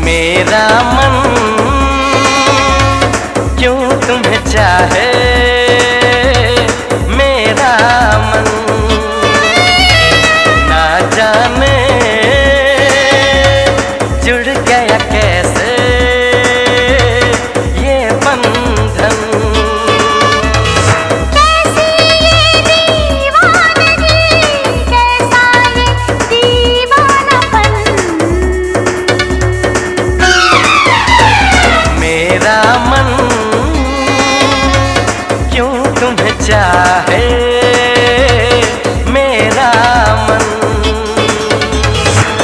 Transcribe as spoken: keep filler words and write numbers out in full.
मेरा मन क्यों तुम्हें चाहे, मेरा मन ना जाने जुड़ गया कैसे ये बंधन। कैसी ये दीवानगी, कैसा ये दीवानापन। मेरा मन क्यों तुम्हें चाहे,